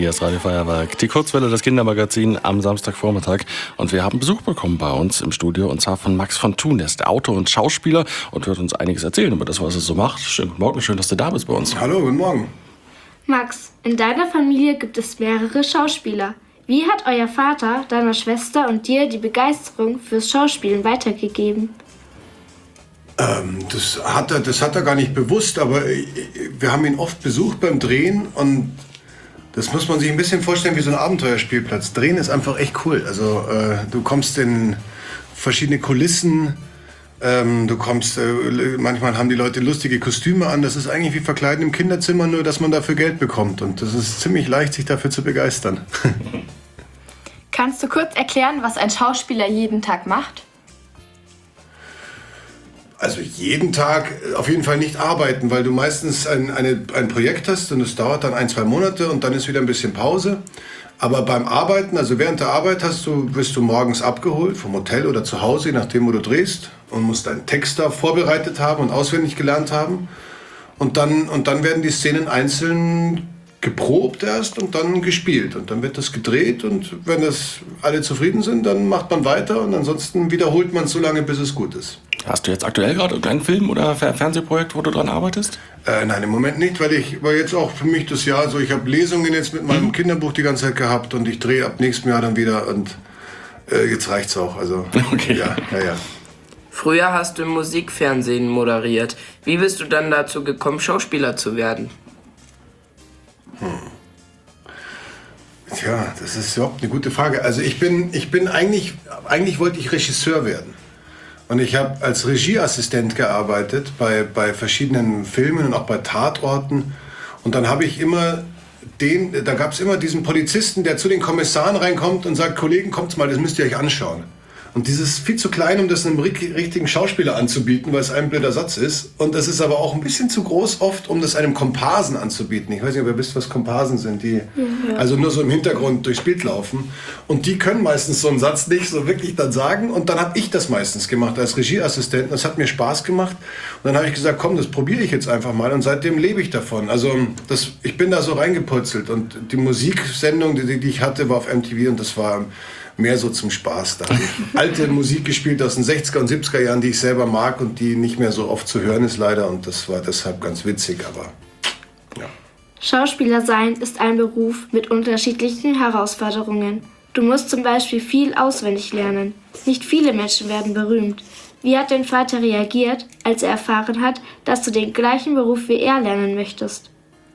Hier ist Radio Feuerwerk, die Kurzwelle, das Kindermagazin am Samstagvormittag. Und wir haben Besuch bekommen bei uns im Studio, und zwar von Max von Thun. Der ist der Autor und Schauspieler und wird uns einiges erzählen über das, was er so macht. Schönen guten Morgen, schön, dass du da bist bei uns. Hallo, guten Morgen. Max, in deiner Familie gibt es mehrere Schauspieler. Wie hat euer Vater deiner Schwester und dir die Begeisterung fürs Schauspielen weitergegeben? Das hat er gar nicht bewusst, aber wir haben ihn oft besucht beim Drehen, und das muss man sich ein bisschen vorstellen wie so ein Abenteuerspielplatz. Drehen ist einfach echt cool. Also du kommst in verschiedene Kulissen, manchmal haben die Leute lustige Kostüme an. Das ist eigentlich wie Verkleiden im Kinderzimmer, nur dass man dafür Geld bekommt, und das ist ziemlich leicht, sich dafür zu begeistern. Kannst du kurz erklären, was ein Schauspieler jeden Tag macht? Also jeden Tag auf jeden Fall nicht arbeiten, weil du meistens ein Projekt hast und es dauert dann 1-2 Monate und dann ist wieder ein bisschen Pause. Aber beim Arbeiten, also während der Arbeit wirst du morgens abgeholt vom Hotel oder zu Hause, je nachdem, wo du drehst, und musst deinen Text da vorbereitet haben und auswendig gelernt haben. Und dann werden die Szenen einzeln geprobt erst und dann gespielt. Und dann wird das gedreht, und wenn das alle zufrieden sind, dann macht man weiter, und ansonsten wiederholt man es so lange, bis es gut ist. Hast du jetzt aktuell gerade irgendeinen Film oder Fernsehprojekt, wo du dran arbeitest? Nein, im Moment nicht, weil jetzt auch für mich das Jahr so, ich habe Lesungen jetzt mit meinem Kinderbuch die ganze Zeit gehabt, und ich drehe ab nächstem Jahr dann wieder, und jetzt reicht's auch. Also, okay. Ja. Früher hast du im Musikfernsehen moderiert. Wie bist du dann dazu gekommen, Schauspieler zu werden? Tja, das ist überhaupt eine gute Frage. Also ich bin eigentlich wollte ich Regisseur werden. Und ich habe als Regieassistent gearbeitet bei verschiedenen Filmen und auch bei Tatorten. Und dann habe ich da gab es immer diesen Polizisten, der zu den Kommissaren reinkommt und sagt: Kollegen, kommt mal, das müsst ihr euch anschauen. Und das ist viel zu klein, um das einem richtigen Schauspieler anzubieten, weil es ein blöder Satz ist. Und das ist aber auch ein bisschen zu groß oft, um das einem Komparsen anzubieten. Ich weiß nicht, ob ihr wisst, was Komparsen sind, die also nur so im Hintergrund durchs Bild laufen. Und die können meistens so einen Satz nicht so wirklich dann sagen. Und dann habe ich das meistens gemacht als Regieassistent. Das hat mir Spaß gemacht. Und dann habe ich gesagt, komm, das probiere ich jetzt einfach mal. Und seitdem lebe ich davon. Also ich bin da so reingepurzelt. Und die Musiksendung, die ich hatte, war auf MTV, und das war mehr so zum Spaß. Da habe ich alte Musik gespielt aus den 60er und 70er Jahren, die ich selber mag und die nicht mehr so oft zu hören ist, leider. Und das war deshalb ganz witzig, aber ja. Schauspieler sein ist ein Beruf mit unterschiedlichen Herausforderungen. Du musst zum Beispiel viel auswendig lernen. Nicht viele Menschen werden berühmt. Wie hat dein Vater reagiert, als er erfahren hat, dass du den gleichen Beruf wie er lernen möchtest?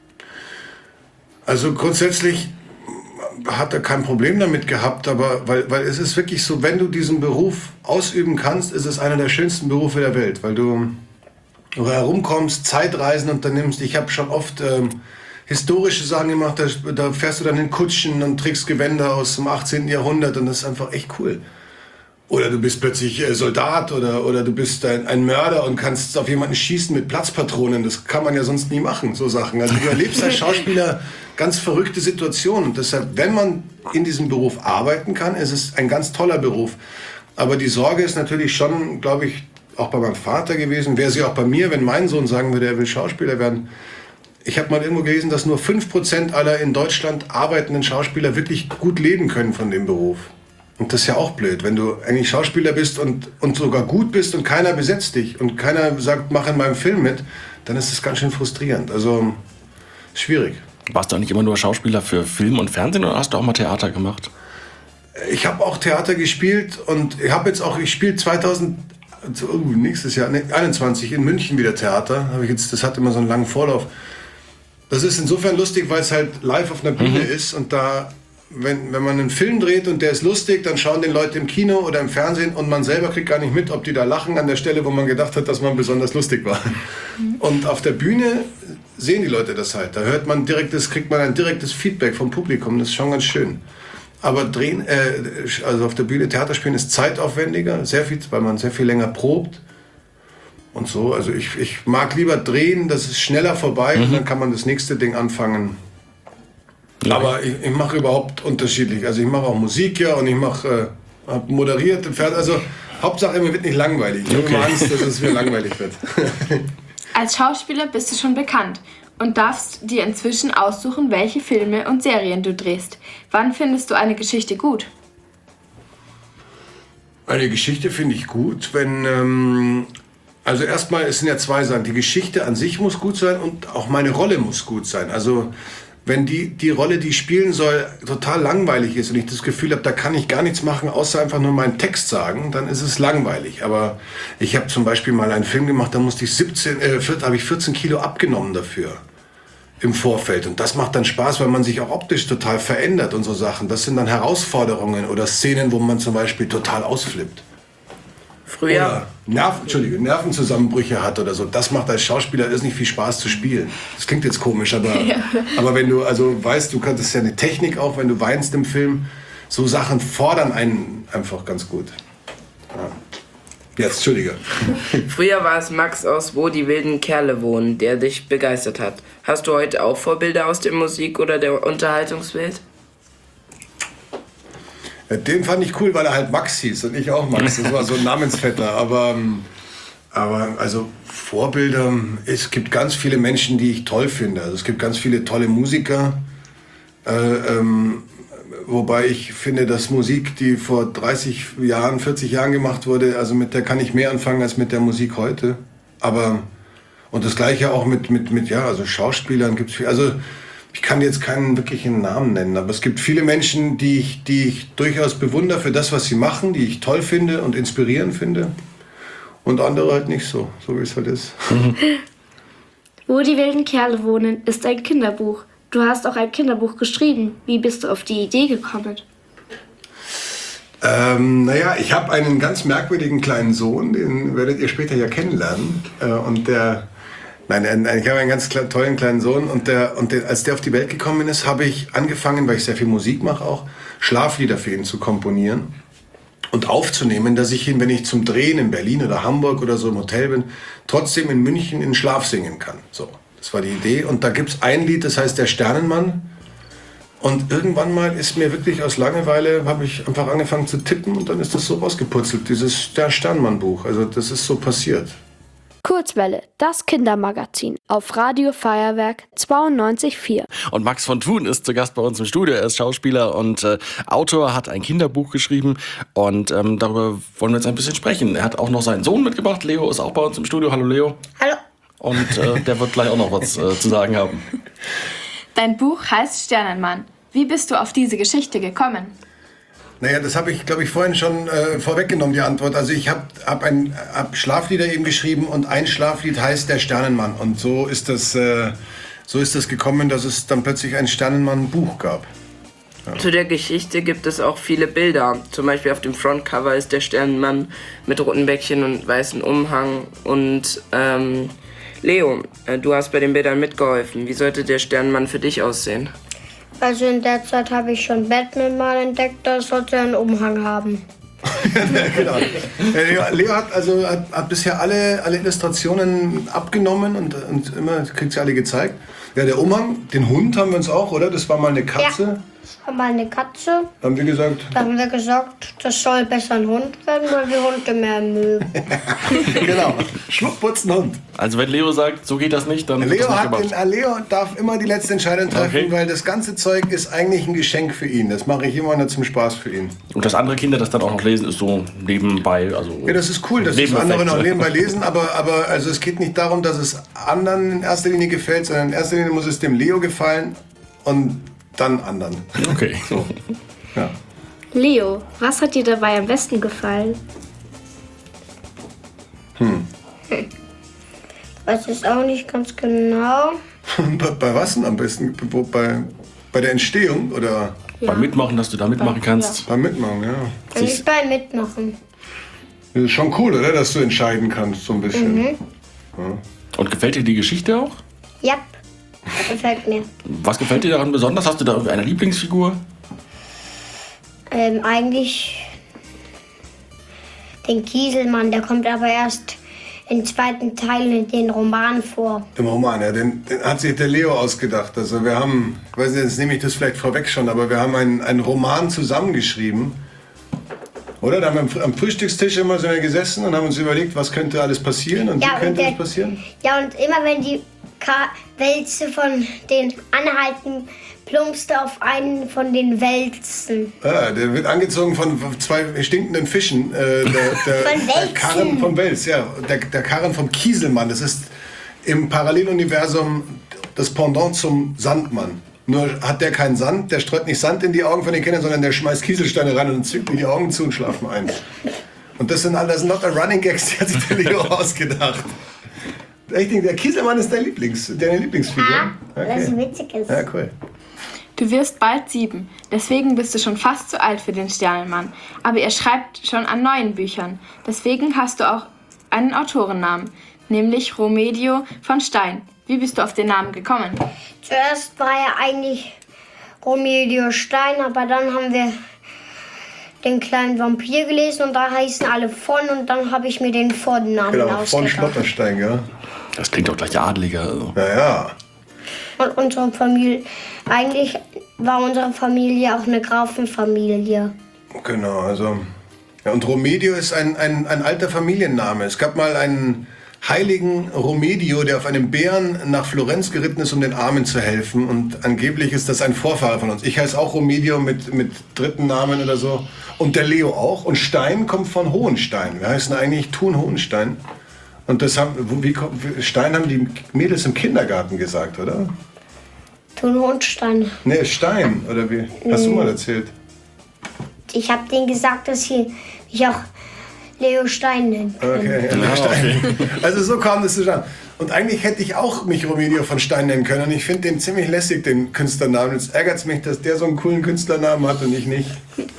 Also grundsätzlich hat er kein Problem damit gehabt, aber weil es ist wirklich so, wenn du diesen Beruf ausüben kannst, ist es einer der schönsten Berufe der Welt, weil du herumkommst, Zeitreisen unternimmst. Ich habe schon oft historische Sachen gemacht, da fährst du dann in Kutschen und trägst Gewänder aus dem 18. Jahrhundert, und das ist einfach echt cool. Oder du bist plötzlich Soldat oder du bist ein Mörder und kannst auf jemanden schießen mit Platzpatronen. Das kann man ja sonst nie machen, so Sachen. Also du erlebst als Schauspieler ganz verrückte Situationen. Und deshalb, wenn man in diesem Beruf arbeiten kann, ist es ein ganz toller Beruf. Aber die Sorge ist natürlich schon, glaube ich, auch bei meinem Vater gewesen. Wäre sie auch bei mir, wenn mein Sohn sagen würde, er will Schauspieler werden. Ich habe mal irgendwo gelesen, dass nur 5% aller in Deutschland arbeitenden Schauspieler wirklich gut leben können von dem Beruf. Und das ist ja auch blöd, wenn du eigentlich Schauspieler bist und sogar gut bist und keiner besetzt dich und keiner sagt, mach in meinem Film mit, dann ist das ganz schön frustrierend. Also schwierig. Warst du auch nicht immer nur Schauspieler für Film und Fernsehen, oder hast du auch mal Theater gemacht? Ich habe auch Theater gespielt, und ich spiele nächstes Jahr, 21 in München wieder Theater. Das hat immer so einen langen Vorlauf. Das ist insofern lustig, weil es halt live auf einer Bühne ist, und da wenn man einen Film dreht und der ist lustig, dann schauen den Leute im Kino oder im Fernsehen, und man selber kriegt gar nicht mit, ob die da lachen an der Stelle, wo man gedacht hat, dass man besonders lustig war. Und auf der Bühne sehen die Leute das halt. Da kriegt man ein direktes Feedback vom Publikum. Das ist schon ganz schön. Aber also auf der Bühne Theater spielen ist zeitaufwendiger, weil man sehr viel länger probt. Und so, also ich mag lieber drehen, das ist schneller vorbei, und dann kann man das nächste Ding anfangen. Ja. Aber ich mache überhaupt unterschiedlich. Also ich mache auch Musik, ja, und ich habe moderiert im Fernsehen. Also Hauptsache, mir wird nicht langweilig. Ich habe immer Angst, dass es mir langweilig wird. Als Schauspieler bist du schon bekannt. und darfst dir inzwischen aussuchen, welche Filme und Serien du drehst. Wann findest du eine Geschichte gut? Eine Geschichte finde ich gut, wenn... Also erstmal, es sind ja zwei Sachen. Die Geschichte an sich muss gut sein und auch meine Rolle muss gut sein. Also wenn die Rolle, die ich spielen soll, total langweilig ist und ich das Gefühl habe, da kann ich gar nichts machen, außer einfach nur meinen Text sagen, dann ist es langweilig. Aber ich habe zum Beispiel mal einen Film gemacht, da musste ich 14 Kilo abgenommen dafür im Vorfeld. Und das macht dann Spaß, weil man sich auch optisch total verändert und so Sachen. Das sind dann Herausforderungen oder Szenen, wo man zum Beispiel total ausflippt. Früher, Oder Nervenzusammenbrüche hat oder so. Das macht als Schauspieler nicht viel Spaß zu spielen. Das klingt jetzt komisch, aber wenn du also weißt, du kannst, das ist ja eine Technik auch, wenn du weinst im Film, so Sachen fordern einen einfach ganz gut. Ja. Jetzt, Entschuldige. früher war es Max aus Wo die wilden Kerle wohnen, der dich begeistert hat. Hast du heute auch Vorbilder aus der Musik oder der Unterhaltungswelt? Den fand ich cool, weil er halt Max hieß und ich auch Max. Das war so ein Namensvetter. Aber also Vorbilder, es gibt ganz viele Menschen, die ich toll finde. Also es gibt ganz viele tolle Musiker. Wobei ich finde, dass Musik, die vor 30 Jahren, 40 Jahren gemacht wurde, also mit der kann ich mehr anfangen als mit der Musik heute. Und das Gleiche auch mit also Schauspielern gibt's viel. Also ich kann jetzt keinen wirklichen Namen nennen, aber es gibt viele Menschen, die ich durchaus bewundere für das, was sie machen, die ich toll finde und inspirierend finde. Und andere halt nicht so wie es halt ist. Wo die wilden Kerle wohnen ist ein Kinderbuch. Du hast auch ein Kinderbuch geschrieben. Wie bist du auf die Idee gekommen? Naja, ich habe einen ganz merkwürdigen kleinen Sohn, den werdet ihr später ja kennenlernen. Ich habe einen ganz tollen kleinen Sohn und als der auf die Welt gekommen ist, habe ich angefangen, weil ich sehr viel Musik mache auch, Schlaflieder für ihn zu komponieren und aufzunehmen, dass ich ihn, wenn ich zum Drehen in Berlin oder Hamburg oder so im Hotel bin, trotzdem in München in Schlaf singen kann. So, das war die Idee. Und da gibt's ein Lied, das heißt Der Sternenmann. Und irgendwann mal ist mir wirklich aus Langeweile, habe ich einfach angefangen zu tippen und dann ist das so rausgeputzelt, dieses Der Sternenmann-Buch. Also das ist so passiert. Kurzwelle, das Kindermagazin auf Radio Feuerwerk 92,4. Und Max von Thun ist zu Gast bei uns im Studio. Er ist Schauspieler und Autor, hat ein Kinderbuch geschrieben und darüber wollen wir jetzt ein bisschen sprechen. Er hat auch noch seinen Sohn mitgebracht. Leo ist auch bei uns im Studio. Hallo Leo. Hallo. Und der wird gleich auch noch was zu sagen haben. Dein Buch heißt Sternenmann. Wie bist du auf diese Geschichte gekommen? Naja, das habe ich, glaube ich, vorhin schon vorweggenommen, die Antwort. Also ich hab Schlaflieder eben geschrieben und ein Schlaflied heißt Der Sternenmann. Und so ist das gekommen, dass es dann plötzlich ein Sternenmann-Buch gab. Ja. Zu der Geschichte gibt es auch viele Bilder. Zum Beispiel auf dem Frontcover ist der Sternenmann mit roten Bäckchen und weißem Umhang. Und Leo, du hast bei den Bildern mitgeholfen. Wie sollte der Sternenmann für dich aussehen? Also in der Zeit habe ich schon Batman mal entdeckt, das sollte einen Umhang haben. Genau. Leo hat bisher alle Illustrationen abgenommen und immer kriegt sie alle gezeigt. Ja, der Umhang, den Hund haben wir uns auch, oder? Das war mal eine Katze. Ja, das war mal eine Katze. Haben wir gesagt? Da haben wir gesagt, das soll besser ein Hund werden, weil wir Hunde mehr mögen. Genau, Schmuckputzen Hund. Also wenn Leo sagt, so geht das nicht, dann wird das nicht gemacht. Leo darf immer die letzte Entscheidung treffen, weil das ganze Zeug ist eigentlich ein Geschenk für ihn. Das mache ich immer nur zum Spaß für ihn. Und dass andere Kinder das dann auch noch lesen, ist so nebenbei. Also ja, das ist cool, dass das andere noch nebenbei lesen, aber also es geht nicht darum, dass es anderen in erster Linie gefällt, sondern in erster Linie muss es dem Leo gefallen und dann anderen. Okay. So. Ja. Leo, was hat dir dabei am besten gefallen? Weiß es auch nicht ganz genau. Bei was denn am besten? Bei der Entstehung oder? Ja. Beim Mitmachen, dass du da mitmachen kannst. Beim Mitmachen, ja. Eigentlich beim Mitmachen. Das ist schon cool, oder? Dass du entscheiden kannst, so ein bisschen. Mhm. Ja. Und gefällt dir die Geschichte auch? Ja, gefällt mir. Was gefällt dir daran besonders? Hast du da irgendwie eine Lieblingsfigur? Eigentlich den Kieselmann, der kommt aber erst im zweiten Teil in den Roman vor. Im Roman, ja, den hat sich der Leo ausgedacht. Also wir haben, ich weiß nicht, jetzt nehme ich das vielleicht vorweg schon, aber wir haben einen Roman zusammengeschrieben. Oder? Da haben wir am Frühstückstisch immer so gesessen und haben uns überlegt, was könnte alles passieren und wie könnte das passieren? Ja, und immer wenn die Wälze von den Anhalten plumpste auf einen von den Wälzen. Ah, der wird angezogen von 2 stinkenden Fischen. Der Karren vom Wels, ja. Der Karren vom Kieselmann. Das ist im Paralleluniversum das Pendant zum Sandmann. Nur hat der keinen Sand, der streut nicht Sand in die Augen von den Kindern, sondern der schmeißt Kieselsteine ran und zwickt mir die Augen zu und schlafen ein. Und das sind lauter Running Gags, die hat sich der Leo ausgedacht. Ich denke, der Kieselmann ist deine Lieblingsfigur. Das ist witzig. Ja, cool. Du wirst bald 7, deswegen bist du schon fast zu alt für den Sternenmann. Aber er schreibt schon an neuen Büchern. Deswegen hast du auch einen Autorennamen, nämlich Romeo von Stein. Wie bist du auf den Namen gekommen? Zuerst war er eigentlich Romeo Stein, aber dann haben wir den kleinen Vampir gelesen und da heißen alle von und dann habe ich mir den Vornamen Genau, von ausgedacht. Schlotterstein, ja. Das klingt doch gleich adliger. Also. Ja. Und unsere Familie, eigentlich war unsere Familie auch eine Grafenfamilie. Genau, also. Ja, und Romedio ist ein alter Familienname. Es gab mal einen heiligen Romedio, der auf einem Bären nach Florenz geritten ist, um den Armen zu helfen. Und angeblich ist das ein Vorfahre von uns. Ich heiße auch Romedio mit dritten Namen oder so. Und der Leo auch. Und Stein kommt von Hohenstein. Wir heißen eigentlich Thun Hohenstein. Und das Stein haben die Mädels im Kindergarten gesagt, oder? Thun Hohenstein. Nee, Stein, oder wie? Hast du mal erzählt? Ich habe denen gesagt, dass ich auch Leo Stein nennen können. Okay, ja, Stein. Also so kam das zustande. Und eigentlich hätte ich auch mich Romedio von Stein nennen können. Und ich finde den ziemlich lässig, den Künstlernamen. Jetzt ärgert es mich, dass der so einen coolen Künstlernamen hat und ich nicht.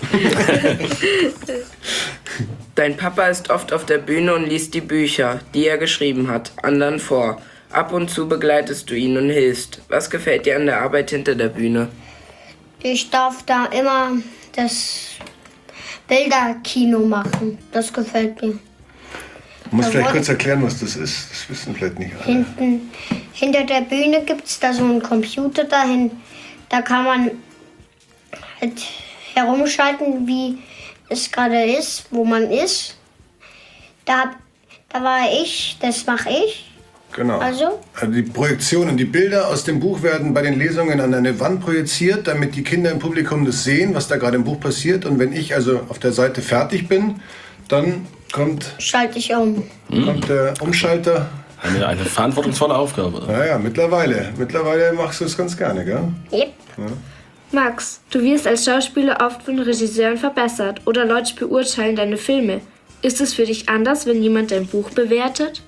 Dein Papa ist oft auf der Bühne und liest die Bücher, die er geschrieben hat, anderen vor. Ab und zu begleitest du ihn und hilfst. Was gefällt dir an der Arbeit hinter der Bühne? Ich darf da immer das Bilderkino machen. Das gefällt mir. Du musst vielleicht kurz erklären, was das ist. Das wissen vielleicht nicht alle. Hinter der Bühne gibt es da so einen Computer dahin. Da kann man halt herumschalten, wie es gerade ist, wo man ist. Da war ich, das mache ich. Genau. Also? Die Projektionen, die Bilder aus dem Buch werden bei den Lesungen an eine Wand projiziert, damit die Kinder im Publikum das sehen, was da gerade im Buch passiert. Und wenn ich also auf der Seite fertig bin, dann schalte ich um. Kommt der Umschalter. Eine verantwortungsvolle Aufgabe. Naja, mittlerweile machst du es ganz gerne, gell? Yep. Ja. Max, du wirst als Schauspieler oft von Regisseuren verbessert oder Leute beurteilen deine Filme. Ist es für dich anders, wenn jemand dein Buch bewertet?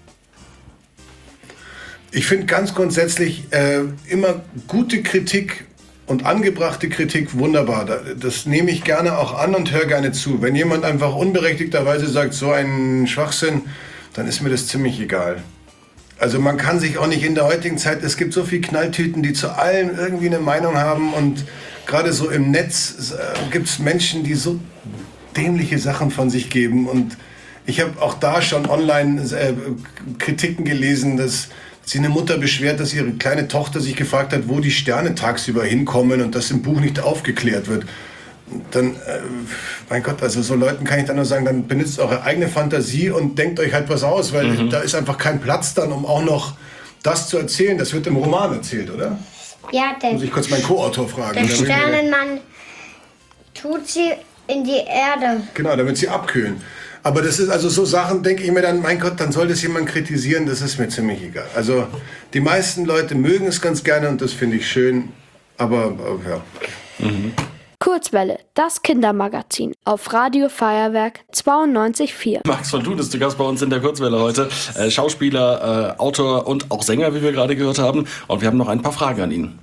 Ich finde ganz grundsätzlich immer gute Kritik und angebrachte Kritik wunderbar. Das nehme ich gerne auch an und höre gerne zu. Wenn jemand einfach unberechtigterweise sagt, so ein Schwachsinn, dann ist mir das ziemlich egal. Also man kann sich auch nicht in der heutigen Zeit, es gibt so viele Knalltüten, die zu allem irgendwie eine Meinung haben und gerade so im Netz gibt es Menschen, die so dämliche Sachen von sich geben und ich habe auch da schon online Kritiken gelesen, dass sich eine Mutter beschwert, dass ihre kleine Tochter sich gefragt hat, wo die Sterne tagsüber hinkommen und das im Buch nicht aufgeklärt wird. Dann, mein Gott, also so Leuten kann ich dann nur sagen, dann benutzt eure eigene Fantasie und denkt euch halt was aus, weil da ist einfach kein Platz dann, um auch noch das zu erzählen. Das wird im Roman erzählt, oder? Ja, Muss ich kurz meinen Co-Autor fragen. der Sternenmann tut sie in die Erde. Genau, damit sie abkühlen. Aber das ist also so Sachen, denke ich mir dann, mein Gott, dann soll das jemand kritisieren, das ist mir ziemlich egal. Also die meisten Leute mögen es ganz gerne und das finde ich schön, aber ja. Kurzwelle, das Kindermagazin auf Radio Feuerwerk 92,4. Max von Thun ist zu Gast bei uns in der Kurzwelle heute. Schauspieler, Autor und auch Sänger, wie wir gerade gehört haben. Und wir haben noch ein paar Fragen an ihn.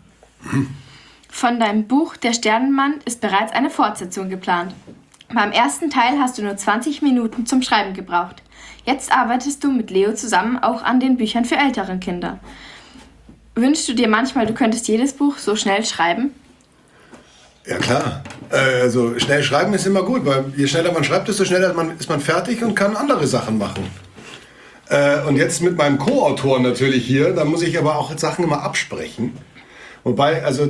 Von deinem Buch Der Sternenmann ist bereits eine Fortsetzung geplant. Beim ersten Teil hast du nur 20 Minuten zum Schreiben gebraucht. Jetzt arbeitest du mit Leo zusammen auch an den Büchern für ältere Kinder. Wünschst du dir manchmal, du könntest jedes Buch so schnell schreiben? Ja klar, also schnell schreiben ist immer gut, weil je schneller man schreibt, desto schneller ist man fertig und kann andere Sachen machen. Und jetzt mit meinem Co-Autor natürlich hier, da muss ich aber auch Sachen immer absprechen. Wobei, also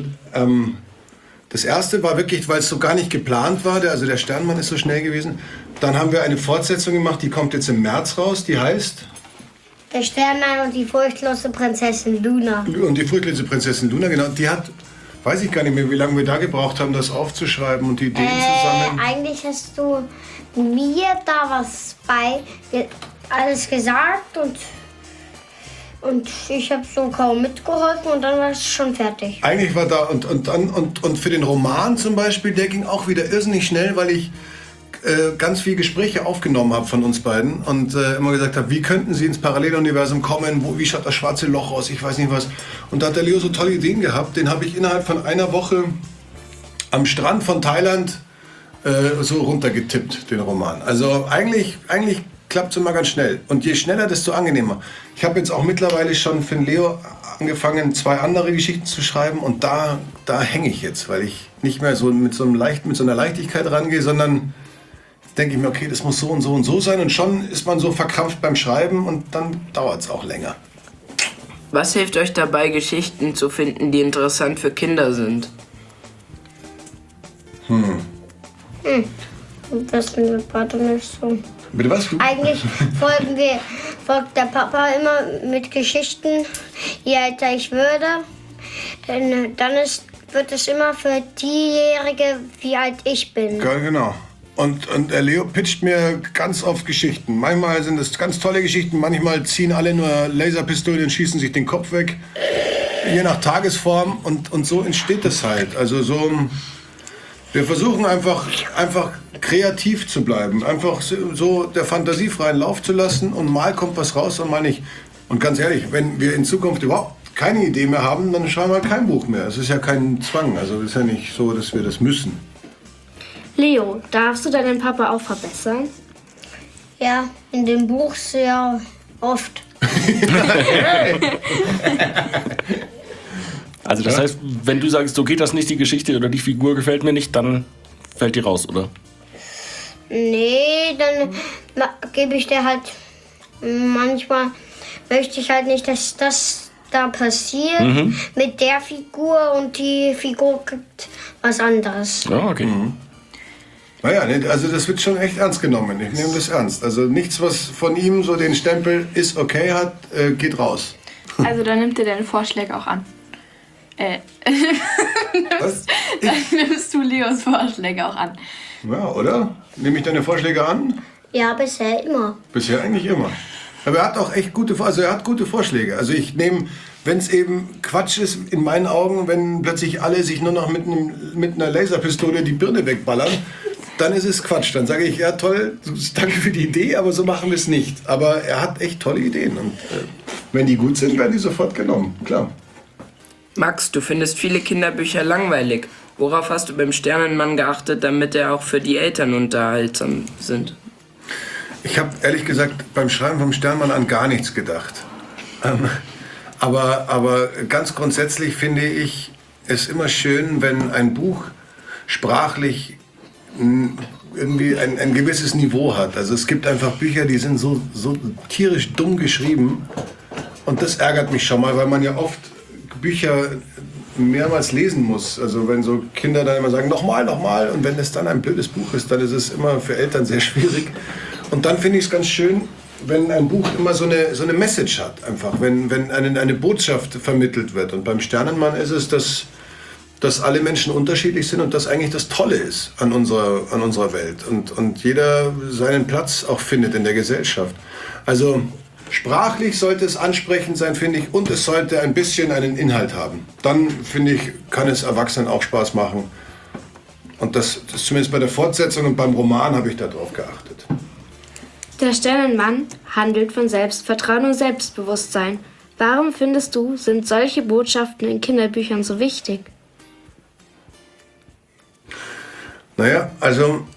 das erste war wirklich, weil es so gar nicht geplant war, also der Sternenmann ist so schnell gewesen. Dann haben wir eine Fortsetzung gemacht, die kommt jetzt im März raus, die heißt? Der Sternmann und die furchtlose Prinzessin Luna. Und die furchtlose Prinzessin Luna, genau, die hat, weiß ich gar nicht mehr, wie lange wir da gebraucht haben, das aufzuschreiben und die Ideen zu sammeln. Eigentlich hast du mir da was bei alles gesagt und ich habe so kaum mitgeholfen und dann war es schon fertig. Eigentlich war da und für den Roman zum Beispiel, der ging auch wieder irrsinnig schnell, weil ich ganz viele Gespräche aufgenommen habe von uns beiden und immer gesagt habe, wie könnten sie ins Paralleluniversum kommen, wie schaut das schwarze Loch aus, ich weiß nicht was. Und da hat der Leo so tolle Ideen gehabt, den habe ich innerhalb von einer Woche am Strand von Thailand so runtergetippt, den Roman. Also eigentlich klappt es immer ganz schnell. Und je schneller, desto angenehmer. Ich habe jetzt auch mittlerweile schon für den Leo angefangen, 2 andere Geschichten zu schreiben und da hänge ich jetzt, weil ich nicht mehr so mit so einer Leichtigkeit rangehe, sondern denke ich mir, okay, das muss so und so und so sein und schon ist man so verkrampft beim Schreiben und dann dauert es auch länger. Was hilft euch dabei, Geschichten zu finden, die interessant für Kinder sind? Das findet Vater nicht so. Bitte was? Eigentlich folgt der Papa immer mit Geschichten, je älter ich würde. Denn dann wird es immer für diejenigen, wie alt ich bin. Ja, genau. Und der Leo pitcht mir ganz oft Geschichten. Manchmal sind es ganz tolle Geschichten, manchmal ziehen alle nur Laserpistolen und schießen sich den Kopf weg. Je nach Tagesform und so entsteht das halt. Also so, wir versuchen einfach kreativ zu bleiben. Einfach so der Fantasie freien Lauf zu lassen und mal kommt was raus und mal nicht. Und ganz ehrlich, wenn wir in Zukunft überhaupt keine Idee mehr haben, dann schreiben wir kein Buch mehr. Es ist ja kein Zwang. Also es ist ja nicht so, dass wir das müssen. Leo, darfst du deinen Papa auch verbessern? Ja, in dem Buch sehr oft. Also das heißt, wenn du sagst, so geht das nicht, die Geschichte oder die Figur gefällt mir nicht, dann fällt die raus, oder? Nee, dann gebe ich dir halt, manchmal möchte ich halt nicht, dass das da passiert mit der Figur und die Figur gibt was anderes. Ja, okay. Naja, also das wird schon echt ernst genommen. Ich nehme das ernst. Also nichts, was von ihm so den Stempel ist okay hat, geht raus. Also dann nimmt er deine Vorschläge auch an. Was? Dann nimmst du Leos Vorschläge auch an. Ja, oder? Nehme ich deine Vorschläge an? Ja, bisher immer. Bisher eigentlich immer. Aber er hat auch echt gute Vorschläge. Also ich nehme, wenn es eben Quatsch ist, in meinen Augen, wenn plötzlich alle sich nur noch mit einer Laserpistole die Birne wegballern, dann ist es Quatsch. Dann sage ich, ja toll, danke für die Idee, aber so machen wir es nicht. Aber er hat echt tolle Ideen und wenn die gut sind, werden die sofort genommen, klar. Max, du findest viele Kinderbücher langweilig. Worauf hast du beim Sternenmann geachtet, damit er auch für die Eltern unterhaltsam sind? Ich habe ehrlich gesagt beim Schreiben vom Sternmann an gar nichts gedacht. Aber ganz grundsätzlich finde ich es immer schön, wenn ein Buch sprachlich irgendwie ein gewisses Niveau hat. Also es gibt einfach Bücher, die sind so tierisch dumm geschrieben. Und das ärgert mich schon mal, weil man ja oft Bücher mehrmals lesen muss. Also wenn so Kinder dann immer sagen, nochmal. Und wenn es dann ein blödes Buch ist, dann ist es immer für Eltern sehr schwierig. Und dann finde ich es ganz schön, wenn ein Buch immer so eine Message hat. Einfach, wenn eine Botschaft vermittelt wird. Und beim Sternenmann ist es, dass alle Menschen unterschiedlich sind und das eigentlich das Tolle ist an unserer Welt. Und jeder seinen Platz auch findet in der Gesellschaft. Also sprachlich sollte es ansprechend sein, finde ich, und es sollte ein bisschen einen Inhalt haben. Dann, finde ich, kann es Erwachsenen auch Spaß machen. Und das zumindest bei der Fortsetzung und beim Roman habe ich darauf geachtet. Der Sternenmann handelt von Selbstvertrauen und Selbstbewusstsein. Warum findest du, sind solche Botschaften in Kinderbüchern so wichtig? Naja, also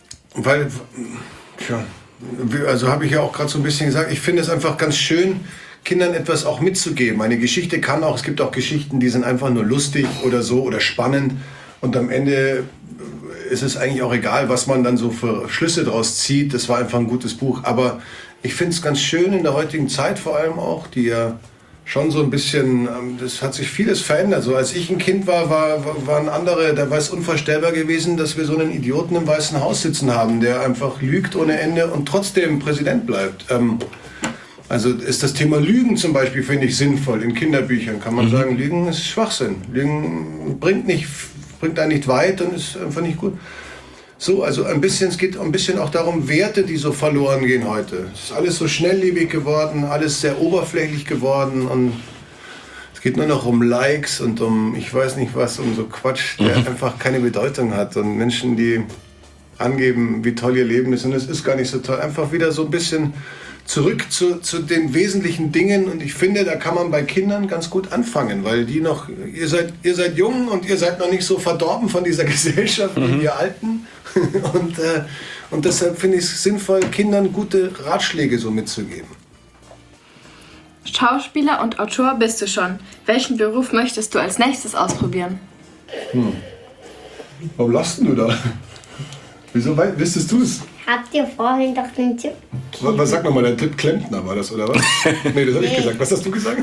habe ich ja auch gerade so ein bisschen gesagt, ich finde es einfach ganz schön, Kindern etwas auch mitzugeben. Eine Geschichte es gibt auch Geschichten, die sind einfach nur lustig oder so oder spannend und am Ende ist es eigentlich auch egal, was man dann so für Schlüsse draus zieht. Das war einfach ein gutes Buch, aber ich finde es ganz schön in der heutigen Zeit vor allem auch, die ja schon so ein bisschen, das hat sich vieles verändert. So als ich ein Kind waren andere, da war es unvorstellbar gewesen, dass wir so einen Idioten im Weißen Haus sitzen haben, der einfach lügt ohne Ende und trotzdem Präsident bleibt. Also ist das Thema Lügen zum Beispiel, finde ich, sinnvoll. In Kinderbüchern kann man sagen, Lügen ist Schwachsinn. Lügen bringt einen nicht weit und ist einfach nicht gut. So, also es geht ein bisschen auch darum, Werte, die so verloren gehen heute. Es ist alles so schnelllebig geworden, alles sehr oberflächlich geworden und es geht nur noch um Likes und um, ich weiß nicht was, um so Quatsch, der einfach keine Bedeutung hat. Und Menschen, die angeben, wie toll ihr Leben ist und es ist gar nicht so toll. Einfach wieder so ein bisschen zurück zu den wesentlichen Dingen und ich finde, da kann man bei Kindern ganz gut anfangen, weil die noch, ihr seid jung und ihr seid noch nicht so verdorben von dieser Gesellschaft wie wir Alten und deshalb finde ich es sinnvoll, Kindern gute Ratschläge so mitzugeben. Schauspieler und Autor bist du schon. Welchen Beruf möchtest du als nächstes ausprobieren? Warum lachst du da? Wieso wüsstest du es? Habt ihr vorhin doch den Tipp? Was sag nochmal, dein Tipp Klempner war das, oder was? Nee, das habe ich gesagt. Was hast du gesagt?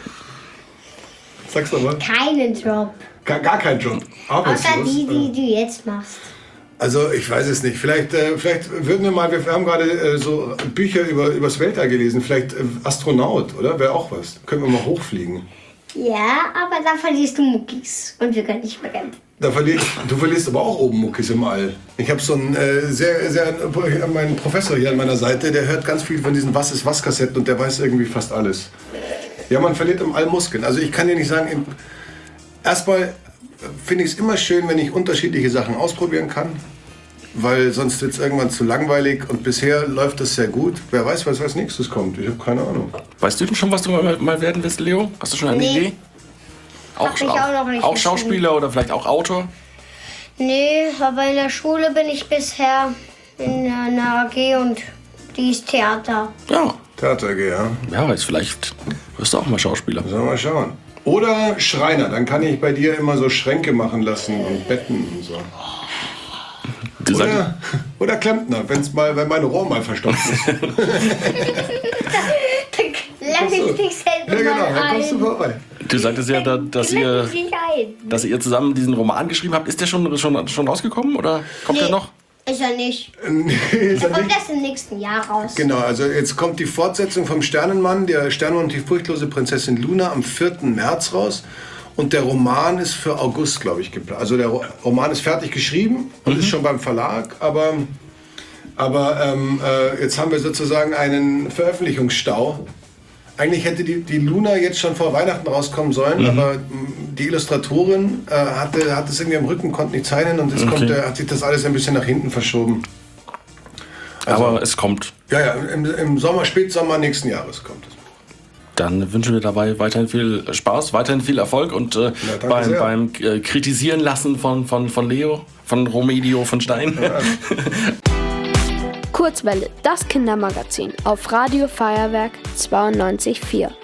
Sag's nochmal. Keinen Job. Gar keinen Job. Außer die du jetzt machst. Also ich weiß es nicht. Vielleicht würden wir mal, wir haben gerade so Bücher übers Weltall gelesen. Vielleicht Astronaut, oder? Wäre auch was. Können wir mal hochfliegen. Ja, aber da verlierst du Muckis und wir können nicht mehr kämpfen. Du verlierst aber auch oben Muckis im All. Ich habe so einen meinen Professor hier an meiner Seite, der hört ganz viel von diesen Was-ist-was-Kassetten und der weiß irgendwie fast alles. Ja, man verliert im All Muskeln. Also ich kann dir nicht sagen, erstmal finde ich es immer schön, wenn ich unterschiedliche Sachen ausprobieren kann, weil sonst wird es irgendwann zu langweilig und bisher läuft das sehr gut. Wer weiß, was als nächstes kommt. Ich habe keine Ahnung. Weißt du denn schon, was du mal werden willst, Leo? Hast du schon eine Idee? Auch Schauspieler oder vielleicht auch Autor? Nee, aber in der Schule bin ich bisher in einer AG und die ist Theater. Ja. Theater AG, ja. Ja, jetzt vielleicht wirst du auch mal Schauspieler. Sollen wir mal schauen. Oder Schreiner, dann kann ich bei dir immer so Schränke machen lassen und Betten und so. Oder Klempner, wenn mein Rohr mal verstopft ist. Lass ich dich selber Ja, genau, mal dann ein. kommst du vorbei. Du sagtest ja, dass ihr zusammen diesen Roman geschrieben habt. Ist der schon rausgekommen oder kommt der noch? Ist er nicht. Nee, Der kommt erst im nächsten Jahr raus. Genau, also jetzt kommt die Fortsetzung vom Sternenmann, der Sternenmann und die furchtlose Prinzessin Luna am 4. März raus. Und der Roman ist für August, glaube ich, geplant. Also der Roman ist fertig geschrieben und ist schon beim Verlag, aber jetzt haben wir sozusagen einen Veröffentlichungsstau. Eigentlich hätte die Luna jetzt schon vor Weihnachten rauskommen sollen, aber die Illustratorin hat es irgendwie am Rücken, konnte nicht zeichnen und jetzt hat sich das alles ein bisschen nach hinten verschoben. Also, aber es kommt. Ja, im Sommer, Spätsommer nächsten Jahres kommt es. Dann wünschen wir dabei weiterhin viel Spaß, weiterhin viel Erfolg und beim Kritisieren lassen von Leo, von Romedio von Stein. Ja. Kurzwelle, das Kindermagazin auf Radio Feuerwerk 92.4.